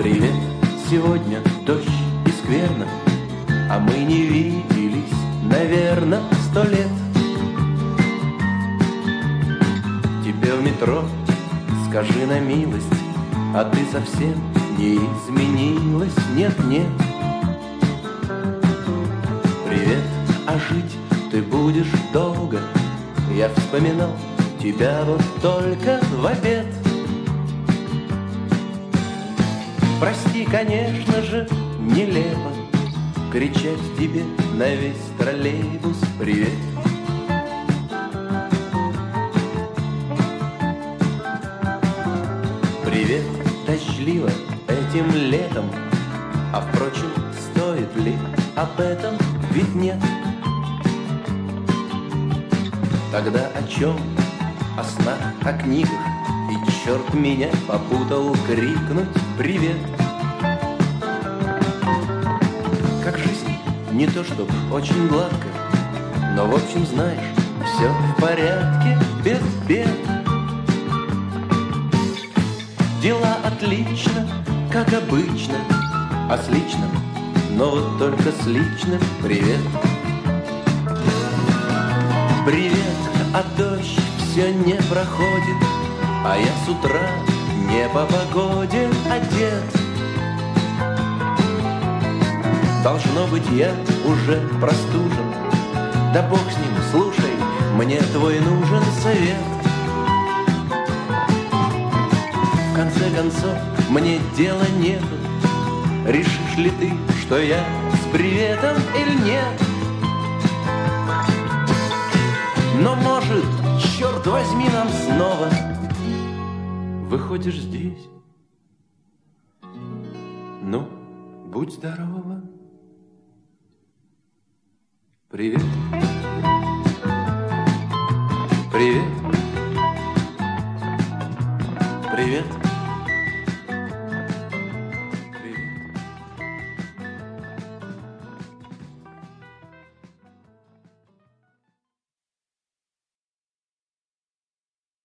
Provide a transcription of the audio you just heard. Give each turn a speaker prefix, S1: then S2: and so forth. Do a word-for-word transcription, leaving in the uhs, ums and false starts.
S1: Привет, сегодня дождь и скверно, а мы не виделись, наверно, сто лет. Тебе в метро скажи на милость, а ты совсем не изменилась, нет-нет. Привет, а жить ты будешь долго, я вспоминал тебя вот только в обед. Прости, конечно же, нелепо кричать тебе на весь троллейбус привет. Привет, дождливо этим летом, а впрочем, стоит ли об этом, ведь нет. Тогда о чем? О снах, о книгах, и черт меня попутал крикнуть привет. Как жизнь, не то чтоб очень гладко, но в общем знаешь, все в порядке, без бед. Дела отлично, как обычно, а с личным, но вот только с личным привет. Привет, а дождь все не проходит, а я с утра не по погоде одет. Должно быть, я уже простужен, да бог с ним, слушай, мне твой нужен совет. В конце концов, мне дела нету, решишь ли ты, что я с приветом или нет? Но может, черт возьми, нам снова выходишь здесь. Ну, будь здорова. Привет.